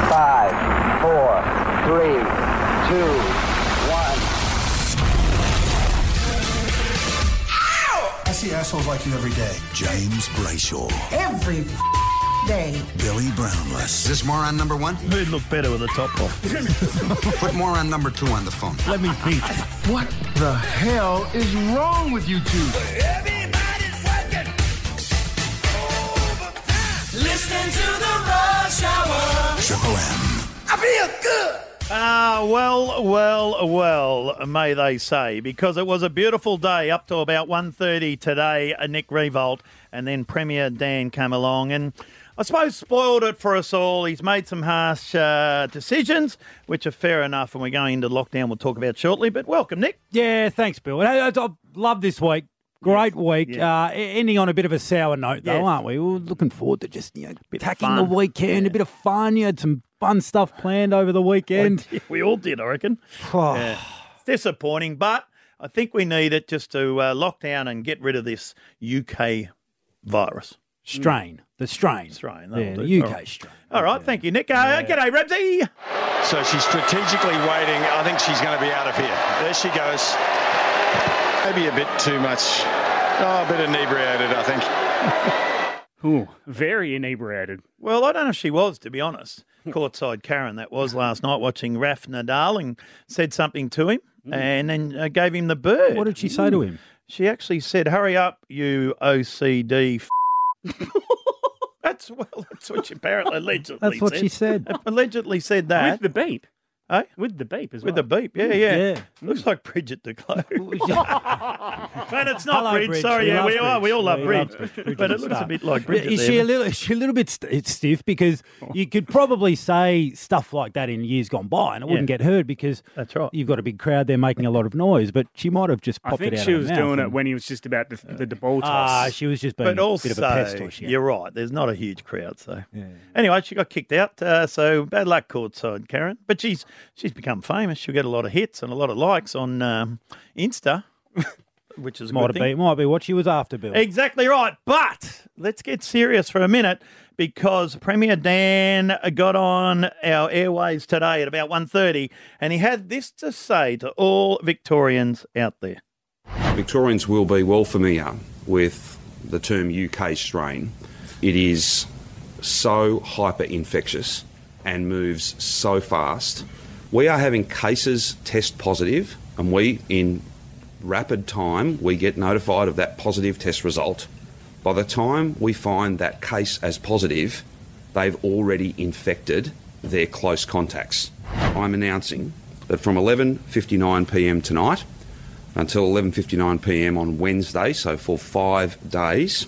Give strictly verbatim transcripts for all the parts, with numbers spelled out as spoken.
Five, four, three, two, one. I see assholes like you every day. James Brayshaw. Every day. Billy Brownless. Is this moron number one? Who'd look better with a top off? Put moron number two on the phone. Let me think. What the hell is wrong with you two? Everybody's working overtime. Listening to the Rush Hour. Triple M. I feel good. Ah, well, well, well, may they say, because it was a beautiful day up to about one thirty today, uh, Nick Revolt, and then Premier Dan came along and I suppose spoiled it for us all. He's made some harsh uh, decisions, which are fair enough, and we're going into lockdown we'll talk about shortly, but welcome, Nick. Yeah, thanks, Bill. I, I, I love this week. Great Yes. week. Yeah. Uh, ending on a bit of a sour note, though, Yes. aren't we? We're looking forward to just you know, Bit of attacking fun. the weekend, Yeah. a bit of fun. You had some fun stuff planned over the weekend. We all did, I reckon. Oh, Yeah. It's disappointing, but I think we need it just to uh, lock down and get rid of this U K virus. strain. The strain. Strain, that'll Yeah, do. the U K All right. strain. All right, thank you, Nick. Uh, G'day, Rebsy. So she's strategically waiting. I think she's going to be out of here. There she goes. Maybe a bit too much. Oh, a bit inebriated, I think. Ooh, very inebriated. Well, I don't know if she was, to be honest. Courtside Karen, that was last night, watching Raf Nadal, and said something to him and then uh, gave him the bird. What did she say to him? She actually said, hurry up, you O C D f-. That's, well, that's what she apparently allegedly That's what said. she said. Allegedly said that. With the beep. Eh? With the beep as With well. the beep, yeah, yeah. Yeah. Looks like Bridget DeClough. But it's not Hello, Bridge. Bridge. Sorry, We yeah, love we are. We all love We Bridge. love Bridge. But it Bridget's looks a star. bit like Bridget Is there, she a but- little? Is she a little bit st- stiff? Because you could probably say stuff like that in years gone by, and it wouldn't Yeah. get heard because That's right. you've got a big crowd there making a lot of noise. But she might have just I popped think it out she of was her mouth doing it and- when he was just about the, the, the ball toss. Ah, she was just being But also, a bit of a pest. Was she? you're right. There's not a huge crowd, so Yeah. anyway, she got kicked out. Uh, so bad luck, courtside Karen. But she's she's become famous. She'll get a lot of hits and a lot of likes on um, Insta, which is a Might good have thing. been, might be what she was after, Bill. Exactly right. But let's get serious for a minute because Premier Dan got on our airways today at about one thirty and he had this to say to all Victorians out there. Victorians will be well familiar with the term U K strain. It is so hyper-infectious and moves so fast. We are having cases test positive, and we, in rapid time, we get notified of that positive test result. By the time we find that case as positive, they've already infected their close contacts. I'm announcing that from eleven fifty-nine p m tonight until eleven fifty-nine p m on Wednesday, so for five days,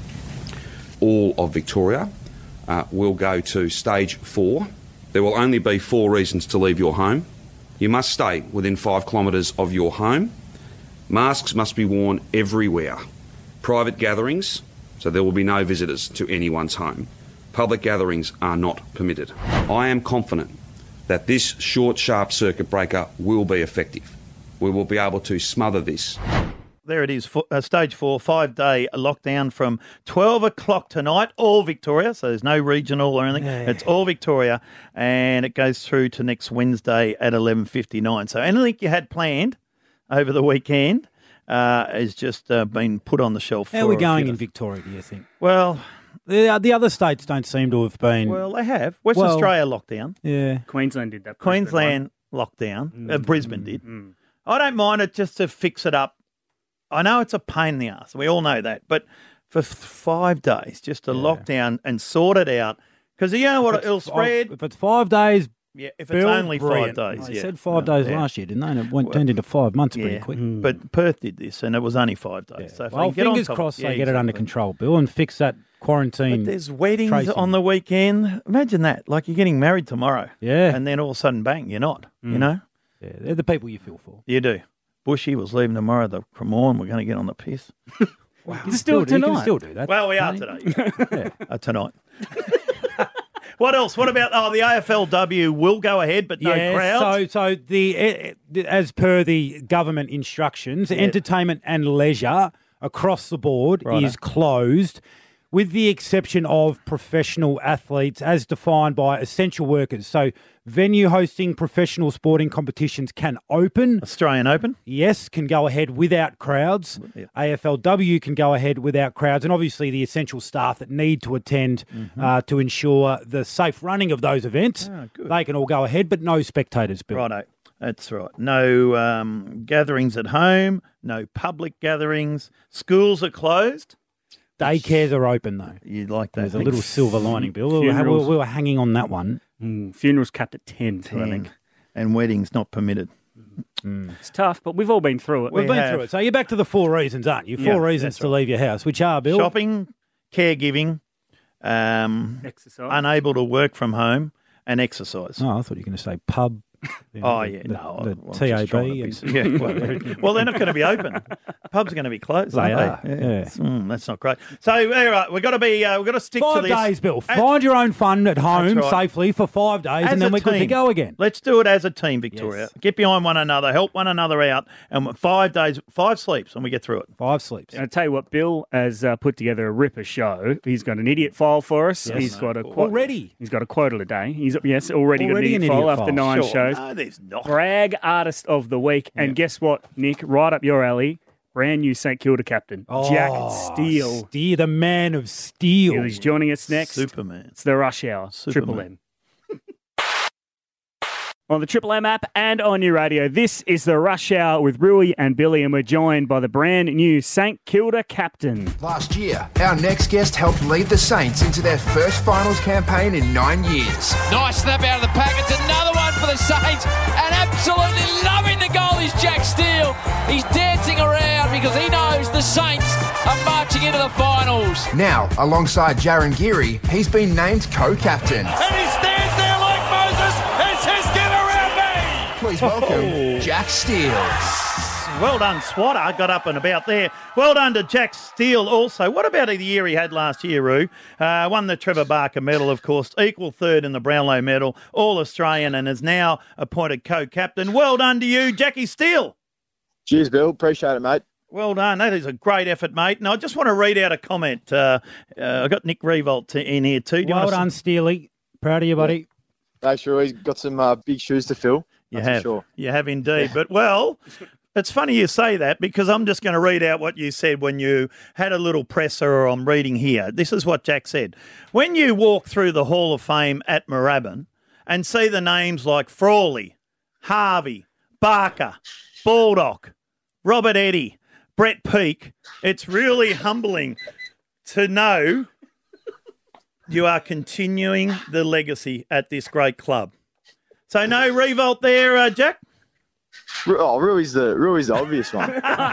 all of Victoria uh, will go to stage four. There will only be four reasons to leave your home. You must stay within five kilometres of your home. Masks must be worn everywhere. Private gatherings, so there will be no visitors to anyone's home. Public gatherings are not permitted. I am confident that this short, sharp circuit breaker will be effective. We will be able to smother this. There it is, fo- uh, stage four, five-day lockdown from twelve o'clock tonight, all Victoria, so there's no regional or anything. Yeah. It's all Victoria, and it goes through to next Wednesday at eleven fifty-nine. So anything you had planned over the weekend uh, has just uh, been put on the shelf. How for are we a going bit in of- Victoria, do you think? Well, The, the other states don't seem to have been... well, they have. West Well- Australia lockdown. yeah. Queensland did that. Brisbane Queensland lockdown. Uh, Brisbane did. Mm. I don't mind it just to fix it up. I know it's a pain in the ass. We all know that. But for f- five days, just to lock down and sort it out. Because you know what? If It'll it's- spread. If it's five days, Yeah, if it's Bill, only brilliant. five days. They yeah. said five No, days yeah. last year, didn't they? And it went, Well, turned into five months pretty Yeah. quick. But Perth did this, and it was only five days. Yeah. So if well, they get on fingers top, crossed yeah, they get it under exactly. control, Bill, and fix that quarantine. But there's weddings tracing. on the weekend. Imagine that. Like you're getting married tomorrow. Yeah. And then all of a sudden, bang, you're not. You Mm. know? Yeah, they're the people you feel for. You do. Bushy was leaving tomorrow. The Cremorne, we're going to get on the piss. Wow. You can still do- you can tonight. still do that. Well, we are can't today. Yeah. Uh, tonight. What else? What about, oh, the A F L W will go ahead, but no Yeah, crowds? so so the eh, eh, as per the government instructions, entertainment and leisure across the board Righto. is closed, with the exception of professional athletes as defined by essential workers. So venue hosting professional sporting competitions can open. Australian Open? Yes, can go ahead without crowds. Yeah. A F L W can go ahead without crowds. And obviously the essential staff that need to attend Mm-hmm. uh, to ensure the safe running of those events, Ah, good. they can all go ahead, but no spectators, Bill. Righto. That's right. No um, gatherings at home, no public gatherings. Schools are closed. Daycares are open, though. You'd like that. There's a little silver lining, Bill. We were, Funerals. we were hanging on that one. Mm, funerals capped at ten, I think. And weddings not permitted. It's tough, but we've all been through it. We've We been have. through it. So you're back to the four reasons, aren't you? Four Yeah, reasons that's to right. leave your house, which are, Bill? Shopping, caregiving, um, Exercise. unable to work from home, and exercise. Oh, I thought you were going to say pub. You know, Oh, the- yeah, the, no. the I'm just T A trying B. to and- be- yeah, well, well, they're not going to be open. Pubs are going to be closed. They aren't are, They? yeah. Mm, that's not great. So, all right, we've got to be. Uh, we've got to stick Five to this. days, Bill. And- Find your own fun at home That's right. safely for five days, As and then a we're good to team. go again. Let's do it as a team, Victoria. Yes. Get behind one another, help one another out, and five days, five sleeps, and we get through it. Five sleeps. I'll tell you what, Bill has uh, put together a ripper show. He's got an idiot file for us. Yes. He's got a quote. Already? He's got a quote of the day. He's yes, already, Already got an an idiot, idiot file after file. nine Sure. shows. No, there's not. Brag artist of the week. And guess what, Nick? Right up your alley. Brand new St Kilda captain, Jack Steele. Steele, the man of steel. He's joining us next. Superman. It's the Rush Hour, Triple Superman. M. On the Triple M app and on your radio, this is the Rush Hour with Rui and Billy, and we're joined by the brand new St Kilda captain. Last year, our next guest helped lead the Saints into their first finals campaign in nine years. Nice snap out of the pack. It's another one for the Saints. And absolutely loving the goal is Jack Steele. He's dancing around because he knows the Saints are marching into the finals. Now, alongside Jaron Geary, he's been named co-captain. And he stands there like Moses and says, "Get around me." Please welcome Jack Steele. Well done, Swatter. Got up and about there. Well done to Jack Steele also. What about the year he had last year, Roo? Uh, won the Trevor Barker medal, of course. Equal third in the Brownlow medal. All-Australian and is now appointed co-captain. Well done to you, Jackie Steele. Cheers, Bill. Appreciate it, mate. Well done. That is a great effort, mate. And I just want to read out a comment. Uh, uh, I got Nick Revolt in here too. Do you Well want to done, Steely. Proud of you, buddy. Thanks, sure he's got some uh, big shoes to fill. You that's for have. sure. You have indeed. But, well, it's funny you say that because I'm just going to read out what you said when you had a little presser I'm reading here. This is what Jack said. When you walk through the Hall of Fame at Moorabbin and see the names like Frawley, Harvey, Barker, Baldock, Robert Eddy, Brett Peake, it's really humbling to know you are continuing the legacy at this great club. So no revolt there, uh, Jack? Ru- Oh, Rui's the Rui's the obvious one.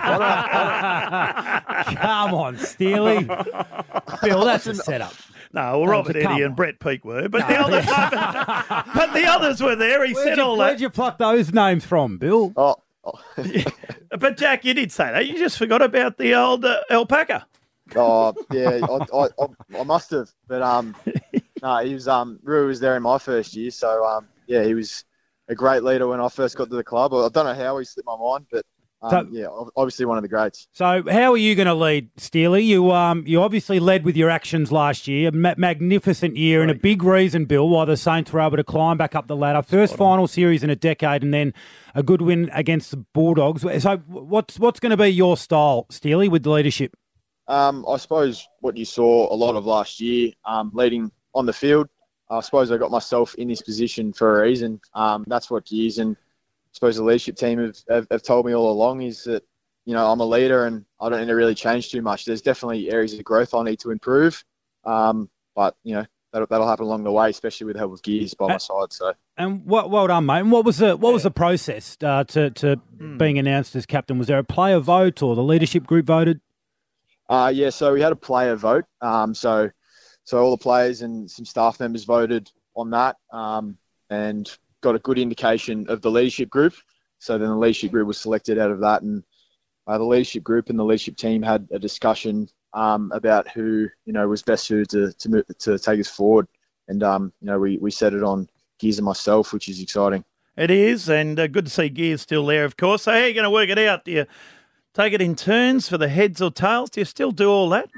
Come on, Steely. Bill, that's a setup. No, well, Robert Come Eddy on. and Brett Peake were, but the others, but the others were there. He Where'd said you, all where'd that. you pluck those names from, Bill? Oh, oh, But Jack, you did say that. You just forgot about the old uh, alpaca. oh, yeah, I, I, I, I must have. But um, no, he was um, Rui was there in my first year, so um, yeah, he was a great leader when I first got to the club. I don't know how he slipped my mind, but um, So- yeah, ob- obviously one of the greats. So, how are you going to lead, Steely? You um, you obviously led with your actions last year. A ma- magnificent year, and a big reason, Bill, why the Saints were able to climb back up the ladder. First final series in a decade, and then a good win against the Bulldogs. So, what's what's going to be your style, Steely, with the leadership? Um, I suppose what you saw a lot of last year, um, leading on the field. I suppose I got myself in this position for a reason. Um, that's what Gears and I suppose the leadership team have, have, have told me all along is that, you know, I'm a leader and I don't need to really change too much. There's definitely areas of growth I need to improve. Um, but, you know, that'll, that'll happen along the way, especially with the help of Gears by my side. So. And what, well done, mate. And what was the what was the process uh, to to Hmm. being announced as captain? Was there a player vote or the leadership group voted? Uh, yeah, so we had a player vote. Um, so, so all the players and some staff members voted on that, um, and got a good indication of the leadership group. So then the leadership group was selected out of that, and uh, the leadership group and the leadership team had a discussion um, about who you know was best suited to to, move, to take us forward. And um, you know we we set it on Gears and myself, which is exciting. It is, and uh, good to see Gears still there, of course. So how are you going to work it out? Do you take it in turns for the heads or tails? Do you still do all that?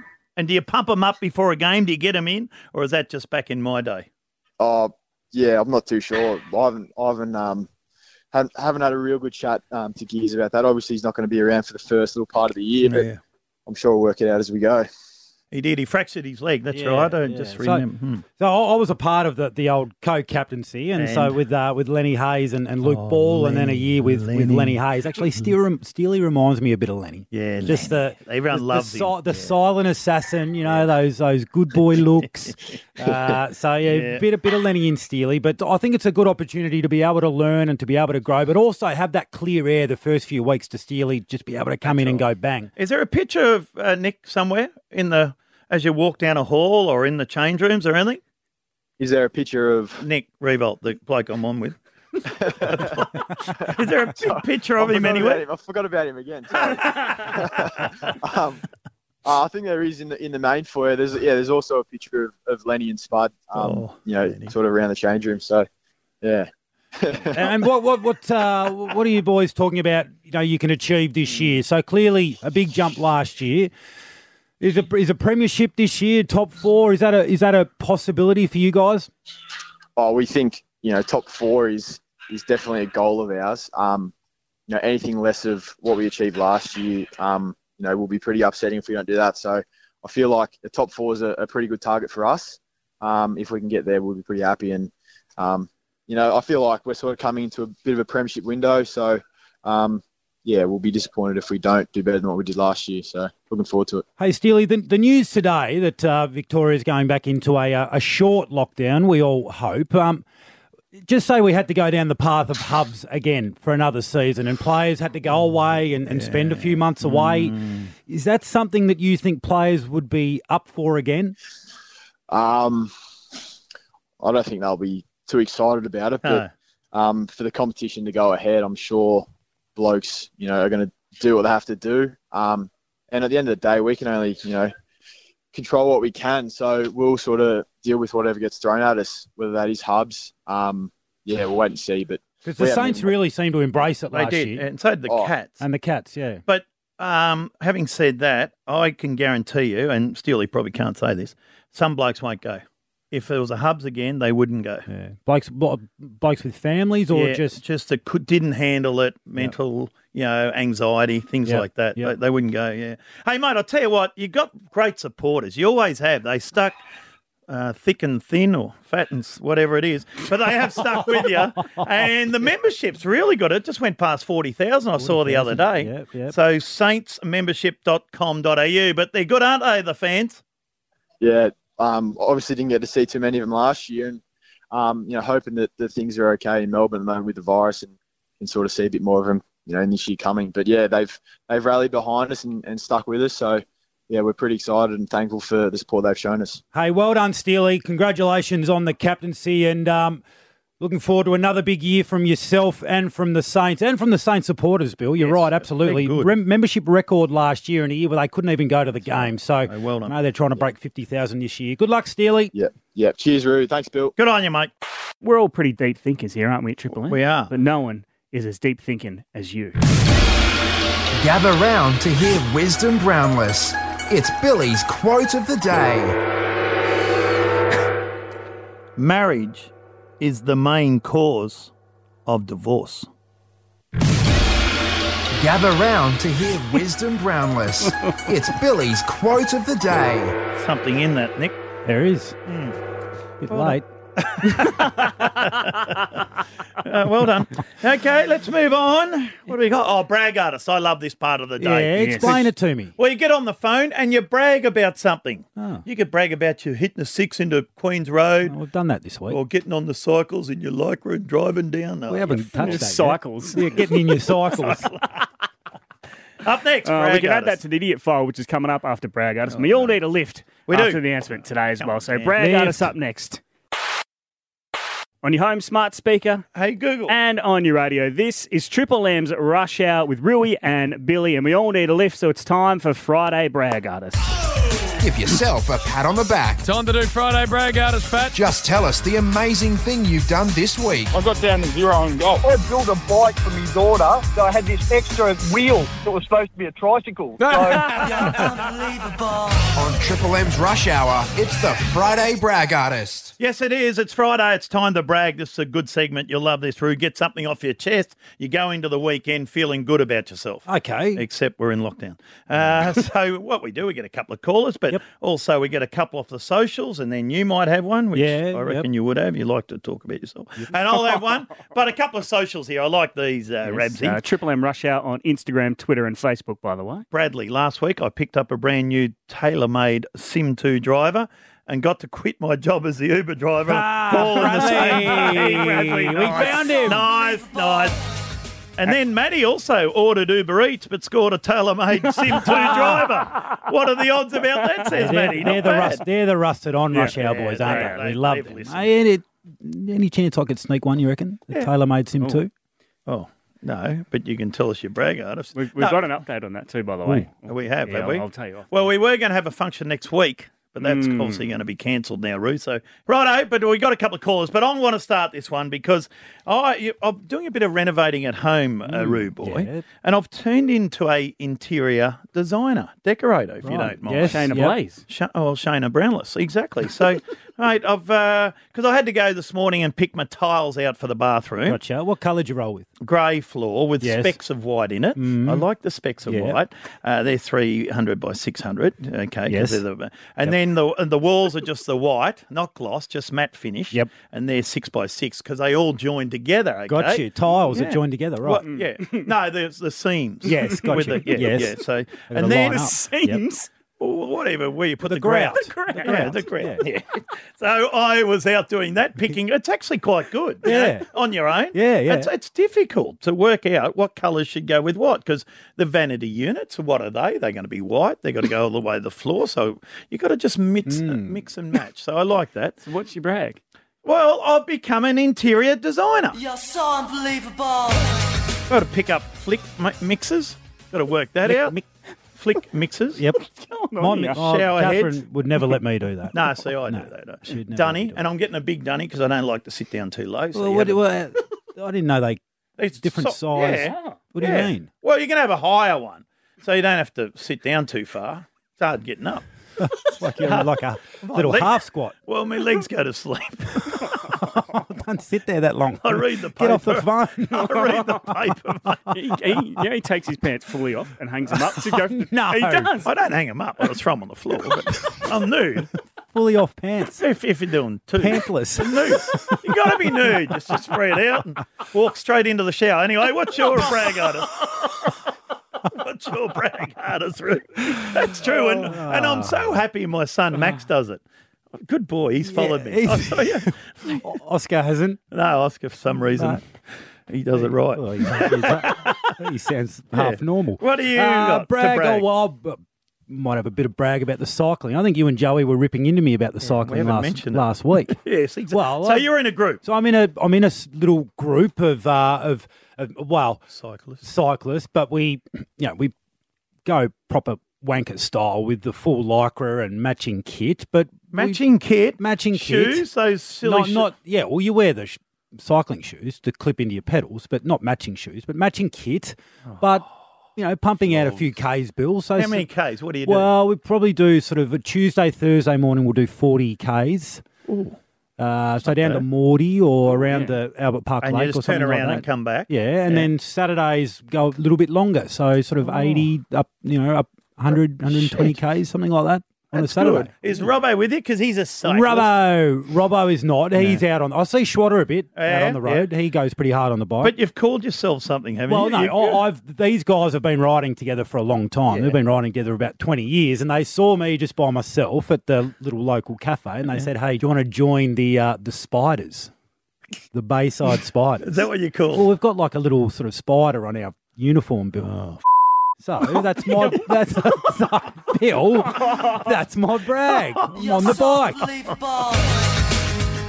And do you pump them up before a game? Do you get them in? Or is that just back in my day? Oh, yeah, I'm not too sure. I haven't, I haven't, um, haven't, haven't had a real good chat um, to Gears about that. Obviously, he's not going to be around for the first little part of the year, but Yeah. I'm sure we'll work it out as we go. He did. He fractured his leg. That's Yeah, right. I yeah. just So- remember. Hmm. So I I was a part of the, the old co-captaincy, and, so And- with uh, with Lenny Hayes and, and Luke Oh, Ball, and then a Lenny, year with, with Lenny. Lenny Hayes. Actually, Steely, Steely reminds me a bit of Lenny. Yeah, just the Everyone the, loves the, him. si- the silent assassin. You know those those good boy looks. uh, so yeah, Yeah. bit a bit of Lenny in Steely, but I think it's a good opportunity to be able to learn and to be able to grow, but also have that clear air the first few weeks to Steely, just be able to come in and go bang. Is there a picture of uh, Nick somewhere in the as you walk down a hall or in the change rooms or anything? Is there a picture of Nick Revolt, the bloke I'm on with? Is there a big picture of I him forgot anywhere? about him. I forgot about him again. Sorry. um, uh, I think there is in the in the main foyer. There's yeah. There's also a picture of, of Lenny and Spud. Um, Oh, you know, sort of around the change room. So, yeah. and what what what uh, what are you boys talking about? You know, you can achieve this year. So clearly, a big jump last year. Is a is a premiership this year, top four? Is that a is that a possibility for you guys? Oh, we think you know top four is is definitely a goal of ours. Um, you know, anything less of what we achieved last year, um, you know, will be pretty upsetting if we don't do that. So I feel like the top four is a, a pretty good target for us. Um, if we can get there, we'll be pretty happy. And um, you know, I feel like we're sort of coming into a bit of a premiership window. So um, yeah, we'll be disappointed if we don't do better than what we did last year. So looking forward to it. Hey, Steely, the, the news today that uh, Victoria is going back into a a short lockdown. We all hope. Um, just say we had to go down the path of hubs again for another season, and players had to go away and, and yeah. spend a few months away. Mm. Is that something that you think players would be up for again? Um, I don't think they'll be too excited about it, but no. um, for the competition to go ahead, I'm sure blokes, you know, are going to do what they have to do. Um, and at the end of the day, we can only, you know, control what we can. So we'll sort of deal with whatever gets thrown at us, whether that is hubs. Um, yeah, we'll wait and see. But because the Saints even... really seemed to embrace it last they did, year. and so did the oh. Cats. And the Cats, yeah. But um, having said that, I can guarantee you, and Steely probably can't say this, some blokes won't go. If there was a hubs again, they wouldn't go. Yeah. Blokes, blokes with families, or yeah, just just that could didn't handle it, mental, yep. you know, anxiety, things yep. like that. Yep. They, they wouldn't go. Yeah. Hey, mate, I'll tell you what, you got great supporters. You always have. They stuck uh, thick and thin, or fat and whatever it is, but they have stuck with you. And the membership's really good. It just went past forty thousand. I saw the other day. Yep, yep. So saints membership dot com dot a u, but they're good, aren't they? The fans. Yeah. Um, obviously didn't get to see too many of them last year, and um, you know, hoping that, that things are okay in Melbourne at the moment with the virus, and, and sort of see a bit more of them, you know, in this year coming. But yeah, they've they've rallied behind us and, and stuck with us. So yeah, we're pretty excited and thankful for the support they've shown us. Hey, well done, Steely. Congratulations on the captaincy, and um, looking forward to another big year from yourself and from the Saints and from the Saints supporters, Bill. You're yes, right, absolutely. Rem- membership record last year in a year where they couldn't even go to the game. So oh, well done. I know they're trying to break fifty thousand this year. Good luck, Steely. Yeah, yeah. Cheers, Roo. Thanks, Bill. Good on you, mate. We're all pretty deep thinkers here, aren't we, at Triple M? We are. But no one is as deep thinking as you. Gather round to hear wisdom groundless. It's Billy's quote of the day. Marriage is the main cause of divorce. Gather round to hear wisdom groundless. It's Billy's quote of the day. Something in that, Nick. There is. Mm. Bit well late. uh, well done. Okay, let's move on. What do we got? Oh, brag artist. I love this part of the day. Yeah, explain yes. it to me. Well, you get on the phone and you brag about something. Oh. You could brag about you hitting a six into Queen's Road. Oh, we've done that this week. Or getting on the cycles in your Lycra and driving down. We haven't touched that cycles. Yeah, getting in your cycles. Up next, uh, brag we can artist. add that to the idiot file, which is coming up after brag artist. Oh, we all no. need a lift we after do. the announcement today as Come well. on, So man. brag lift. artist up next. On your home smart speaker. Hey, Google. And on your radio. This is Triple M's Rush Hour with Rui and Billy, and we all need a lift, so it's time for Friday Brag Artist. Give yourself a pat on the back. Time to do Friday brag artist, Fat. Just tell us the amazing thing you've done this week. I got down to zero and goal. I built a bike for my daughter, so I had this extra wheel that was supposed to be a tricycle. So... On Triple M's Rush Hour, it's the Friday Brag Artist. Yes, it is. It's Friday. It's time to brag. This is a good segment. You'll love this, Roo. Get something off your chest. You go into the weekend feeling good about yourself. Okay. Except we're in lockdown. Uh, so what we do, we get a couple of callers, but yep. also we get a couple off the socials, and then you might have one, which yeah, I reckon yep. you would have. You like to talk about yourself. Yep. And I'll have one. But a couple of socials here. I like these, uh, yes, Rabsy. Uh, Triple M Rush Hour on Instagram, Twitter and Facebook, by the way. Bradley, last week I picked up a brand new tailor-made Sim two driver and got to quit my job as the Uber driver. Ah, all in the same day. Bradley, we nice. found him. Nice, nice. And then Maddie also ordered Uber Eats but scored a tailor-made Sim two driver. What are the odds about that, says they're, Maddie? They're Not the, bad. rust, they're the rusted on Yeah, Rush Hour yeah, boys, they aren't are. they? They- We love they've them. listened. Hey, any, any chance I could sneak one, you reckon? The Yeah. tailor-made Sim Ooh. two? Oh, no, but you can tell us your brag artist. We've, we've No, got an update on that too, by the way. We have, Yeah, have we? I'll tell you off. Well, we were going to have a function next week, but that's Mm. obviously going to be cancelled now, Ruth. So, righto, but we got a couple of callers. But I want to start this one because I, I'm doing a bit of renovating at home, uh, Roo boy, yeah. and I've turned into a interior designer, decorator, if you Right. don't mind. Yes, Shayna yep. Blaze. Sh- oh, Shayna Brownless, exactly. So, mate, I've because I had to go this morning and pick my tiles out for the bathroom. Gotcha. What colour did you roll with? Grey floor with Yes. specks of white in it. Mm. I like the specks of Yeah. white. Uh, they're three hundred by six hundred. Okay. 'cause Yes. they're the- and then the and the walls are just the white, not gloss, just matte finish. Yep. And they're six by six because they all join together. Okay? Got you. Tiles Yeah. that join together, right? Well, yeah. No, there's the seams. Yes, got With you. the- yeah, Yes. yeah. So They've and got to then line up. Seams. well, whatever, where you put the, The grout. grout. The The grout. grout. Yeah, the grout. Yeah. Yeah. So I was out doing that, picking. It's actually quite good. you Yeah. know, on your own. Yeah, yeah. It's, it's difficult to work out what colours should go with what because the vanity units, what are they? They're going to be white. They've got to go all the way to the floor. So you've got to just mix, uh, Mm. mix and match. So I like that. So what's your brag? Well, I've become an interior designer. You're so unbelievable. Got to pick up flick mi- mixers. Got to work that Flick out. mi- Flick mixers. Yep. on My, here? oh, Shower Catherine heads. would never let me do that. No, see, I No, do that. she'd never let me Dunny, do and I'm getting a big dunny because I don't like to sit down too low. So Well, you what, have a- well, I didn't know they it's different so- size. Yeah. What do Yeah. you mean? Well, you can have a higher one, so you don't have to sit down too far. It's hard getting up. It's like you're like a little leg- half squat. Well, my legs go to sleep. Don't sit there that long. I read the paper. Get off the phone. I read the paper, mate. He, he, yeah, he takes his pants fully off and hangs them up to go. No. He does. I don't hang them up. I just throw them on the floor. But I'm nude. Fully off pants. If, if you're doing two. Pantless. Nude. You got to be nude just to spread out and walk straight into the shower. Anyway, what's your brag artist? What's your brag artist, Ruth? That's true, and and I'm so happy my son Max does it. Good boy, he's followed Yeah, me. he's- Oh, yeah. Oscar hasn't. No, Oscar, for some reason, he does it right. Well, he's, he's, he sounds half Yeah. normal. What do you uh, got to brag? brag? Oh, well, I might have a bit of brag about the cycling. I think you and Joey were ripping into me about the we cycling haven't last, mentioned it. last week. Yes, exactly. Well, so I- you're in a group. So I'm in a I'm in a s- little group of uh, of, of well Cyclists. cyclists, but we you know we go proper wanker style with the full lycra and matching kit, but we- Matching kit, matching shoes, kit, those silly not sho- not yeah. Well, you wear the sh- cycling shoes to clip into your pedals, but not matching shoes, but matching kit, but. You know, pumping out a few Ks, Bill. So How many Ks? What do you do? Well, we probably do sort of a Tuesday, Thursday morning. We'll do forty Ks. Ooh. Uh, so down to Morty or around the Albert Park And you Lake just or something turn like around that. and come back? Yeah, and Yeah. then Saturdays go a little bit longer. So sort of eighty up, you know, up one hundred, one hundred twenty Ks, something like that on That's a Saturday. good. Is Robbo with you? Because he's a cyclist. Robbo, Robbo is not. He's out on. I see Schwatter a bit out Yeah, on the road. He goes pretty hard on the bike. But you've called yourself something, haven't Well, you? no, You- I- I've these guys have been riding together for a long time. Yeah. They've been riding together about twenty years, and they saw me just by myself at the little local cafe, and they said, "Hey, do you want to join the uh, the Spiders, the Bayside Spiders?" Is that what you call? Well, we've got like a little sort of spider on our uniform, Bill. Oh. So that's my that's, that's Bill. That's my brag. I'm on the bike.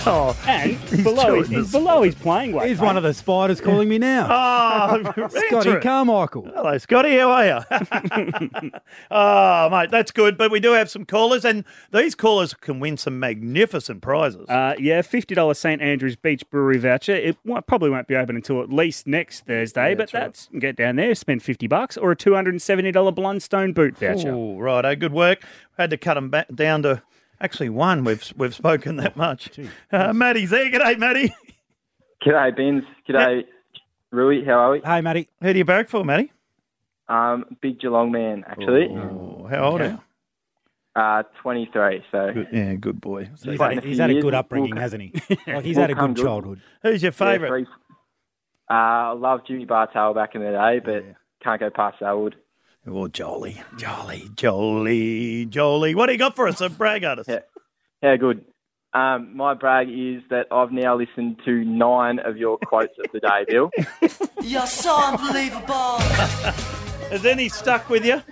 Oh, and below, his, he's below his playing weight. He's one of the spiders calling me now. Oh, Scotty answer it. Carmichael. Hello, Scotty. How are you? Oh, mate, that's good. But we do have some callers, and these callers can win some magnificent prizes. Uh, yeah, fifty dollars St Andrews Beach Brewery voucher. It won't, probably won't be open until at least next Thursday, Yeah, but that's that's get down there, spend fifty bucks, or a two hundred seventy dollars Blundstone boot voucher. Oh, righto. Good work. Had to cut them back down to actually one. We've we've spoken that much. Uh, Matty's there. G'day, Matty. G'day, Bins. G'day, Rui. How are we? Hey, Matty. Who do you barrack for, Matty? Um, big Geelong man, actually. Oh, how old are you? Uh, twenty-three. So Good, yeah, good boy. He's, He's had, in a a- he's few had a years, good we'll- upbringing, we'll- hasn't he? Like he's we'll had a come good good. childhood. Who's your Yeah, favourite? three- uh, I love Jimmy Bartel back in the day, but can't go past Selwood. Oh, Jolie, Jolie, Jolie, Jolie. What do you got for us? A brag artist. Yeah, yeah, good. Um, my brag is that I've now listened to nine of your quotes of the day, Bill. You're so unbelievable. Has any stuck with you?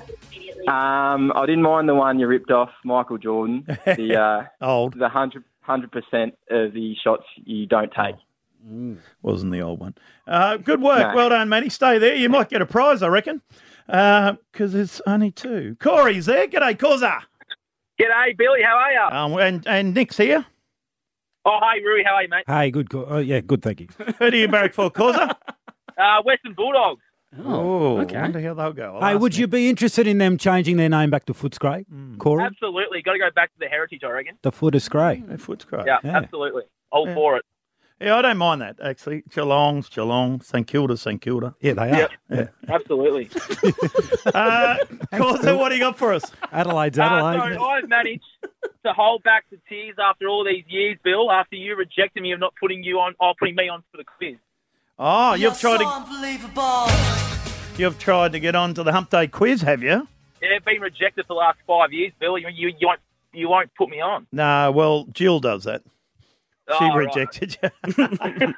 Um, I didn't mind the one you ripped off Michael Jordan. The uh, old, the hundred hundred percent of the shots you don't take. Mm. Wasn't the old one. Uh, good work. No. Well done, Matty. Stay there. You might get a prize, I reckon, because there's only two. Corey's there. G'day, Causa. G'day, Billy. How are you? Um, and, and Nick's here. Oh, hey, Rui. How are you, mate? Hey, good. Co- oh, yeah, good. Thank you. Who do you barrack for, Causa? Uh, Western Bulldogs. Oh, okay. I wonder how they'll go. I'll Hey, ask would Nick. you be interested in them changing their name back to Footscray, Corey? Absolutely. Got to go back to the heritage, I reckon. The Footscray. Yeah, Footscray. Yeah, Yeah. absolutely. All Yeah. for it. Yeah, I don't mind that, actually. Geelong's Geelong, St Kilda's St Kilda. Yeah, they are. Yep. Yeah. Absolutely. Uh, Causa, what do you got for us? Adelaide's Uh, Adelaide. so I've managed to hold back the tears after all these years, Bill, after you rejected me of not putting you on, or putting me on for the quiz. Oh, You're you've tried so to unbelievable. you've tried to get on to the Hump Day quiz, have you? Yeah, been rejected for the last five years, Bill. You, you, you, won't, you won't put me on. No, well, Jill does that. She Oh, right. rejected you.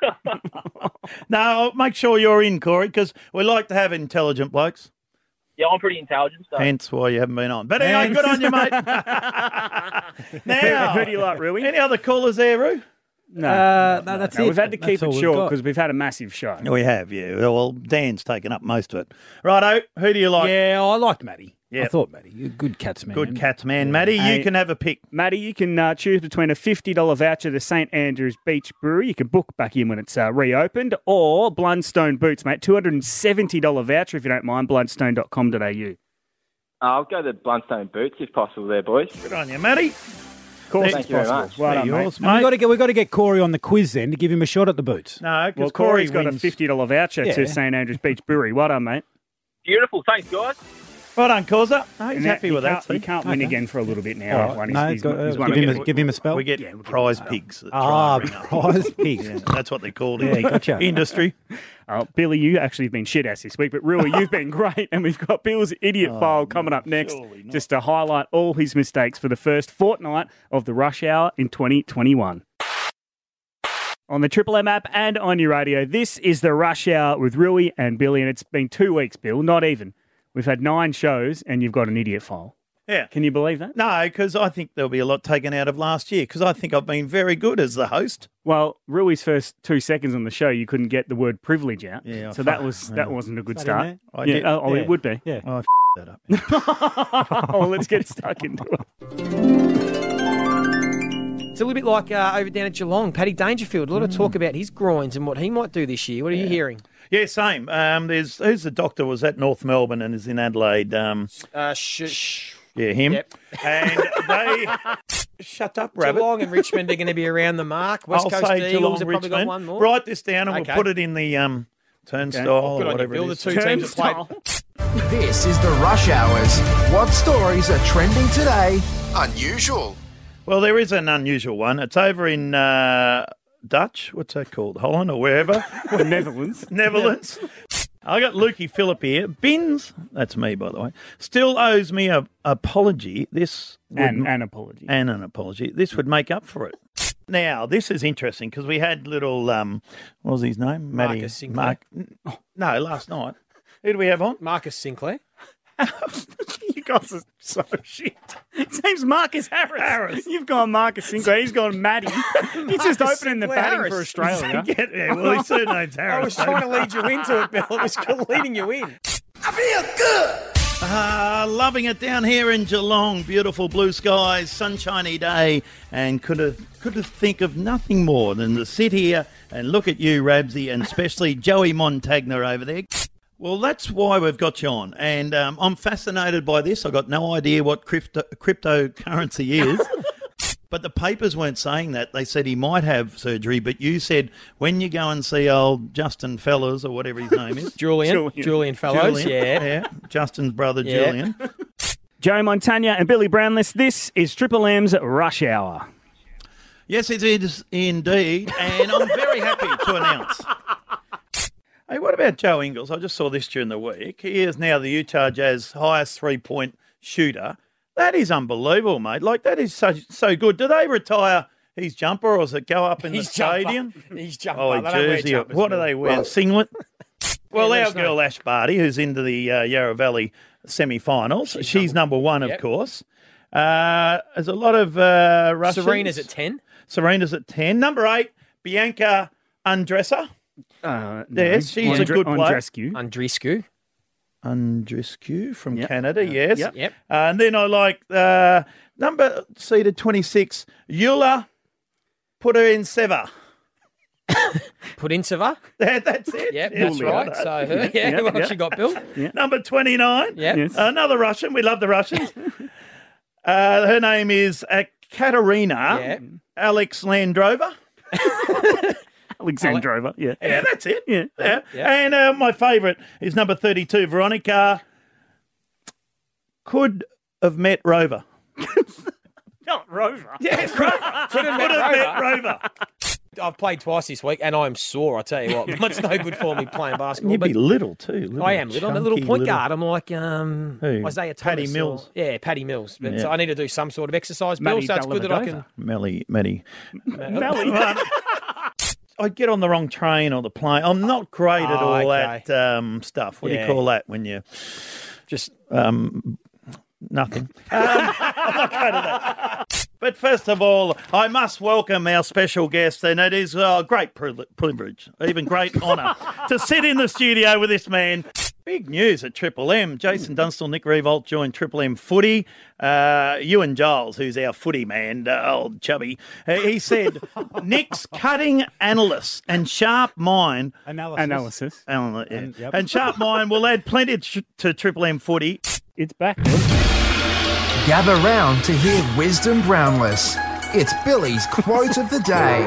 No, make sure you're in, Corey, because we like to have intelligent blokes. Yeah, I'm pretty intelligent. So. Hence why you haven't been on. But anyway, good on you, mate. Now, Who do you like, Rui? any other callers there, Roo? No, Uh, no, that's no, it. We've had to keep That's all it we've short got. because we've had a massive show. We have, yeah. Well, Dan's taken up most of it. Righto, who do you like? Yeah, I liked Matty. Yeah. I thought Matty. You're a good cats man. Good cats, man. Matty, you Hey. can have a pick. Matty, you can uh, choose between a fifty dollars voucher to St Andrews Beach Brewery. You can book back in when it's uh, reopened, or Blundstone Boots, mate. two hundred seventy dollars voucher if you don't mind, blundstone dot com dot a u. I'll go the Blundstone boots if possible there, boys. Good on you, Matty. Of course, Thank it's you very possible. much. Well They're done, mate. yours, And we mate. got to get we got to get Corey on the quiz then to give him a shot at the boots. No, because Well, Corey Corey's got wins. a fifty dollars voucher Yeah. to St Andrews Beach Brewery. Well done, mate. Beautiful. Thanks, guys. Well done, Causa. Oh, he's And happy he with that. can't, see? He can't win Okay. again for a little bit now. All that right. one. No, He's, go- he's, he's uh, won give a him bit. a, give him a spell. We get prize pigs. that try Ah, and ring up. prize pigs. Yeah, that's what they called in Yeah, the gotcha. industry. Oh, Billy, you actually have been shit ass this week, but really, you've been great. And we've got Bill's idiot Oh, file coming up next, surely not. just to highlight all his mistakes for the first fortnight of the rush hour in twenty twenty-one. On the Triple M app and on your radio, this is the rush hour with Rui and Billy, and it's been two weeks, Bill, not even. We've had nine shows, and you've got an idiot file. Yeah. Can you believe that? No, because I think there'll be a lot taken out of last year because I think I've been very good as the host. Well, Rui's first two seconds on the show, you couldn't get the word privilege out. Yeah, I so that fu- was yeah. that wasn't a good Is that in start. I yeah, did- oh, oh, yeah. it would be. Yeah. Oh, I f- that up. Oh, let's get stuck into it. It's a little bit like uh, over down at Geelong, Paddy Dangerfield. A lot of talk about his groins and what he might do this year. What are you hearing? Yeah, same. Um, there's who's the doctor was at North Melbourne and is in Adelaide. Um, Uh, sh- sh- yeah, him. Yep. And they shut up, Rabbit. Geelong and Richmond are going to be around the mark. West I'll Coast say Eagles Geelong, have probably Richmond. got one more. Write this down and Okay. we'll put it in the um, turnstile Good or on you, whatever Bill. it The is. two teams that played. This is the Rush Hours. What stories are trending today? Unusual. Well, there is an unusual one. It's over in uh, Dutch. What's that called? Holland or wherever? The Netherlands. Netherlands. I got Lukey Phillip here. Bins, that's me, by the way, still owes me a apology. This would, And an apology. and an apology. This would make up for it. Now, this is interesting because we had little, um, what was his name? Matty- Marcus Sinclair. Mark, no, last night. Who do we have on? Marcus Sinclair. You guys are so shit. His name's Marcus Harris. Harris. You've gone Marcus Sinclair. He's gone Matty. He's just Marcus opening the Sinclair batting Harris. for Australia. Yeah, yeah, well, his surname's Harris. I was trying to lead you into it, Bill. I was leading you in. I feel good. Ah, loving it down here in Geelong. Beautiful blue skies, sunshiny day, and could have could have think of nothing more than to sit here and look at you, Rabsy, and especially Joey Montagna over there. Well, that's why we've got you on, and um, I'm fascinated by this. I've got no idea what crypto- cryptocurrency is. But the papers weren't saying that. They said he might have surgery, but you said when you go and see old Justin Fellows, or whatever his name is. Julian. Julian. Julian Fellows, Julian, yeah. yeah. Justin's brother, Yeah. Julian. Joe Montagna and Billy Brownless, this is Triple M's Rush Hour. Yes, it is indeed, and I'm very happy to announce. Hey, what about Joe Ingles? I just saw this during the week. He is now the Utah Jazz highest three-point shooter. That is unbelievable, mate. Like, that is so so good. Do they retire his jumper, or does it go up in His the jumper. stadium? His jumper. Oh, They don't wear jersey. jumpers, What do Bill. they wear? Well- Singlet? Well, let our us know. girl Ash Barty, who's into the uh, Yarra Valley semi-finals, she's, number one, Yep. of course. Uh, there's a lot of uh, Russians. Serena's at ten. Serena's at ten. Number eight, Bianca Andressa. Uh, no. Yes, she's a Andre- good player. Andreescu. Andreescu. Andreescu from Yep. Canada, yes. Yep. Yep. Uh, and then I like uh, number seeded twenty-six, Eula Pudinseva. Pudinseva. That, that's it. Yep, Yeah, that's well right. done. So her, yeah, Yeah, what yeah. she got, Bill? Number twenty-nine, Yep. Yes. another Russian. We love the Russians. uh, her name is uh, Katerina Yep. Alex Landrova. Alexandrova, yeah. Yeah, that's it. Yeah. Yeah. Yeah. And uh, my favourite is number thirty-two, Veronica could have met Rover. Not Rover. Yes, Rover. Could have met Could have met Rover. Rover. I've played twice this week, and I'm sore. I tell you what, it's no good for me playing basketball. You'd but be little too. Little, I am little. I'm a little chunky point little- guard. I'm like um, Who? Isaiah Paddy Thomas or- Mills. yeah, Paddy Mills. But Yeah. so I need to do some sort of exercise, Bill. Matty So it's good that I can. Melly, Matty. Melly. I get on the wrong train or the plane. I'm not great at Oh, all okay. that um, stuff. What do Yeah. you call that when you Just um, nothing? Um, I'm not great at that. But first of all, I must welcome our special guest, and it is a great privile- privilege, even great honour, to sit in the studio with this man. Big news at Triple M. Jason Dunstall, Nick Revolt joined Triple M Footy. Uh, Ewan Giles, who's our footy man, uh, old chubby, uh, he said, Nick's cutting analyst and sharp mind Analysis. Analysis. Alan, yeah. And- yep. and sharp mind will add plenty to, to Triple M Footy. It's back. Gather round to hear Wisdom Brownless. It's Billy's quote of the day.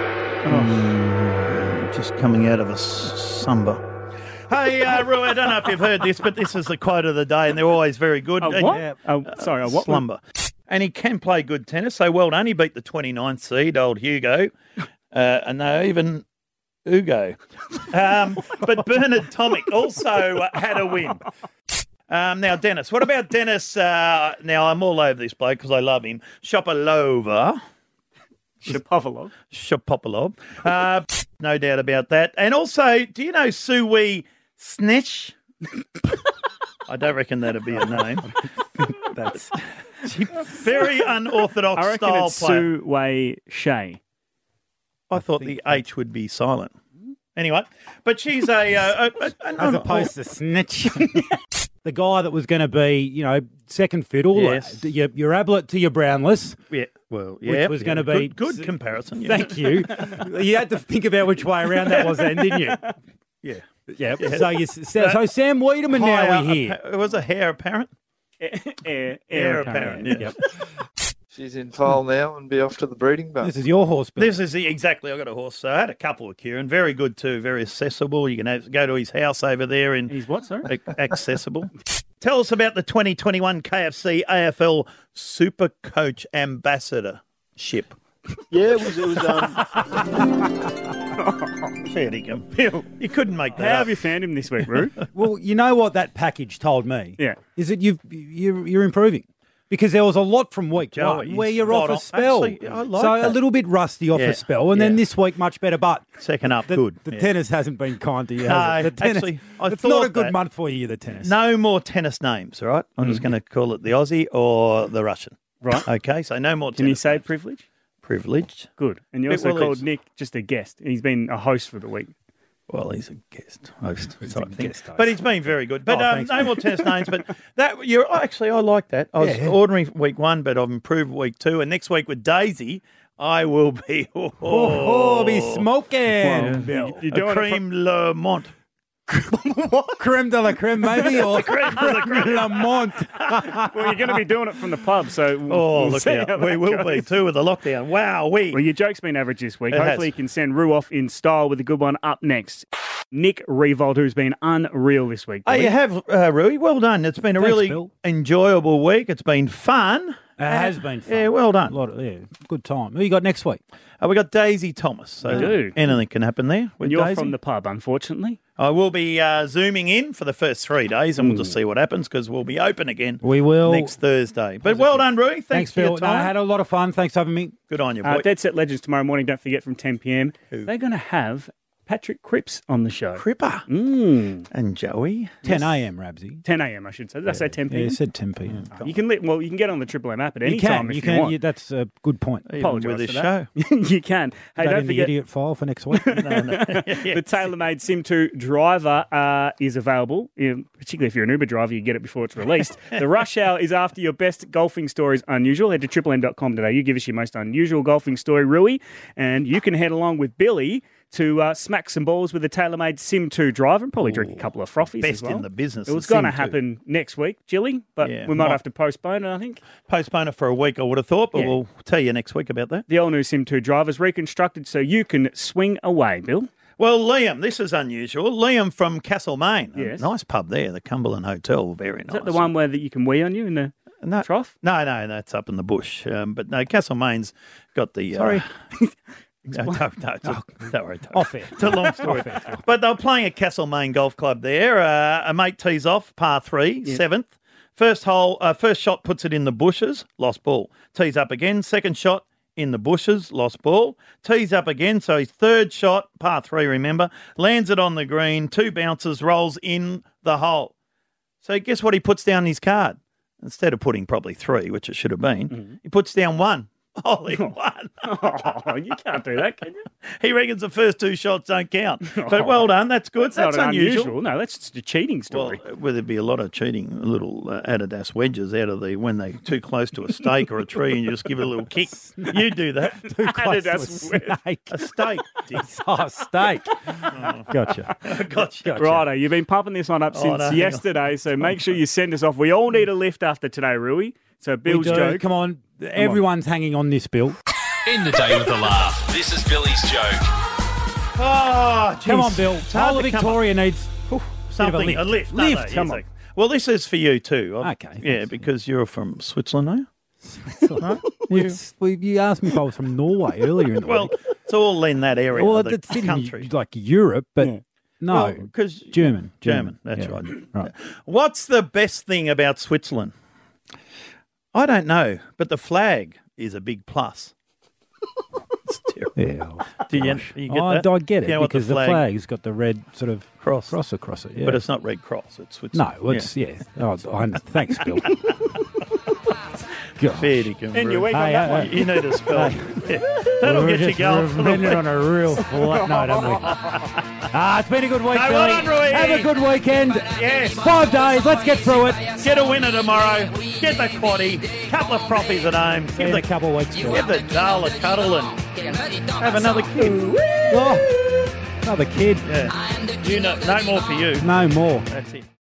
Just coming out of a samba. Hey, uh, Rue, I don't know if you've heard this, but this is the quote of the day, and they're always very good. A And- what? Yeah, Oh, sorry, a what? slumber. And he can play good tennis, so well done. He beat the twenty-ninth seed, old Hugo, uh, and they even Ugo. Um, but Bernard Tomic also uh, had a win. Um, now, Dennis. What about Dennis? Uh, now, I'm all over this bloke because I love him. Shopalova. Shapovalov. Shapovalov. Uh, no doubt about that. And also, do you know Suwi Snitch? I don't reckon that'd be a name. That's Very unorthodox I reckon style it's player. Sue Wei Shea. I thought the H would be silent. Anyway, but she's a... Uh, a, a, a As opposed to snitch. The guy that was going to be, you know, second fiddle, Yes. uh, your, your Ablett to your Brownless. Yeah, well, Which yeah. was yeah, going to be... Good, good comparison. Yeah. Thank you. You had to think about which way around that was then, didn't you? Yeah. Yep. So, you, so, so Sam Wiedemann now Higher we hear. appa- was a hair apparent? Air, Heir apparent, yeah. Yep. She's in foal now and be off to the breeding barn. This is your horse, Bill. This is the, exactly. I got a horse. So I had a couple with Kieran. Very good too. Very accessible. You can have, go to his house over there in He's what, sorry? ac- accessible. Tell us about the twenty twenty-one K F C A F L Super Coach Ambassadorship. Yeah, it was. It was. Um, Fair dinkum. You couldn't make How that have up. you found him this week, Roo? Well, you know what that package told me? Yeah. Is that you've, you're, you're improving. Because there was a lot from week Joey, one where he's you're off spot a on. spell. Actually, I like so that. a little bit rusty off Yeah, a spell, and then yeah. this week much better. But second up, the, good. The Yeah. tennis hasn't been kind to you. No, has it? The tennis, actually, I it's not a thought good that. month for you, the tennis. No more tennis names, all right? I'm just going to call it the Aussie or the Russian. Right. Okay, so no more tennis Can you say names. privilege? Privileged. Good. And you Bit also well called is. Nick just a guest. He's been a host for the week. Well, he's a guest host, He's type a thing. guest host. But he's been very good. But Oh, um, thanks, no mate. more tennis names. But that you're actually, I like that. I was Yeah. ordinary week one, but I've improved week two, and next week with Daisy, I will be oh, Oh, be smoking. Well, Bill. You're a doing it cream Le Mont. Creme de la creme, maybe? Or Creme de la creme. Lamont. from, well, you're going to be doing it from the pub, so we'll, Oh, we'll look see out. how We that will goes. be too with the lockdown. Wow, we. Well, your joke's been average this week. It Hopefully has. you can send Rue off in style with a good one up next. Nick Revolt, who's been unreal this week. Oh, Billy. you have, uh, Rui. Well done. It's been a Thanks, really Bill. enjoyable week. It's been fun. It has been fun. Yeah, well A done. lot of, yeah, good time. Who you got next week? Uh, we got Daisy Thomas. So We do. anything can happen there with And you're Daisy. from the pub, unfortunately. I will be uh, zooming in for the first three days, and we'll just see what happens because we'll be open again We will. next Thursday. But well done, Rui. Thanks, Thanks, for your Bill. No, I time. had a lot of fun. Thanks for having me. Good on you, boy. Uh, Dead Set Legends tomorrow morning. Don't forget from ten p.m. Who? They're going to have Patrick Cripps on the show. Cripper Mm. and Joey. ten a.m. Rabsy. ten a.m. I should say. Did I say ten Yeah, p.m.? it said ten p.m. You can li- well, you can get on the Triple M app at any You can. time if You you, can. want. You, that's a good point. Even Apologise with this for that. show. You can. Hey, That don't in the forget idiot file for next week. no, no. the TaylorMade Sim two driver uh, is available. You know, particularly if you're an Uber driver, you get it before it's released. The rush hour is after your best golfing stories unusual. Head to triple m dot com today. You give us your most unusual golfing story, Rui, and you can head along with Billy to uh, smack some balls with the TaylorMade Sim two driver and probably drink a couple of frothies Best as well. in the business. It was the going to Sim two. happen next week, Jilly, but Yeah, we might might- have to postpone it, I think. Postpone it for a week, I would have thought, but Yeah. we'll tell you next week about that. The all-new Sim two driver is reconstructed so you can swing away, Bill. Well, Liam, this is unusual. Liam from Castlemaine. A Yes. nice pub there, the Cumberland Hotel. Very nice. Is that the one where that you can wee on you in the No, trough? No, no, that's up in the bush. Um, but no, Castlemaine's got the. Sorry. Uh, no, no, no, it's a, don't worry. Don't. Off air. It's a long story. Off air. But they're playing at Castlemaine Golf Club there. Uh, a mate tees off, par three, Yeah. seventh. First hole, uh, first shot puts it in the bushes, lost ball. Tees up again, second shot in the bushes, lost ball. Tees up again, so his third shot, par three, remember, lands it on the green, two bounces, rolls in the hole. So guess what he puts down his card? Instead of putting probably three, which it should have been, Mm-hmm. he puts down one. Holy one. Oh, you can't do that, can you? He reckons the first two shots don't count. But well done, that's good. That's, That's, not an unusual. unusual. No, that's just a cheating story. Well, where there'd be a lot of cheating, little uh, Adidas wedges out of the when they're too close to a stake or a tree, and you just give it a little kick. You do that. Too close to a Adidas wedge. snake. A stake. Oh, steak. Gotcha. Gotcha. Righto, you've been pumping this one up Oh, since no, hang on. yesterday, so make sure you send us off. We all need a lift after today, Rui. So We Bill's do. joke. Come on. Everyone's hanging on this, Bill. In the day with a laugh. This is Billy's joke. Oh, Come on, geez. Bill. It's hard Whole of to come Victoria needs up- something. lift. A lift. Lift, don't they? come Yes, on. Well, this is for you too. I've- Okay, Yeah, thanks. because you're from Switzerland, are you? Right? It's, well, you asked me if I was from Norway earlier in the Well, week. it's all in that area Well, of the it's in country. like Europe, but Yeah. no, because German. German. That's Yeah. right. Right. What's the best thing about Switzerland? I don't know, but the flag is a big plus. It's terrible. Yeah. Do you, you get I, that? I get it You know what because the, flag, flag's got the red sort of cross, cross across it. Yeah. but it's not Red Cross. It's no, Switzerland. it's yeah. Oh, I, thanks, Bill. yeah. Fair dinkum, And you Roo. wait on Hey, that hey, one. hey. You need to spell. Yeah. That'll We're get you just going for the ended week. on a real flat note, haven't we? Ah, it's been a good week, No, Billy. well done, Rui. Have a good weekend. Yes. Five days. Let's get through it. Get a winner tomorrow. Get the quaddie. Couple of frothies at home. See Give you in the, a couple of weeks, Bill. give the doll a cuddle and have another kid. Oh, another kid. Yeah. You know, no more for you. No more. That's it.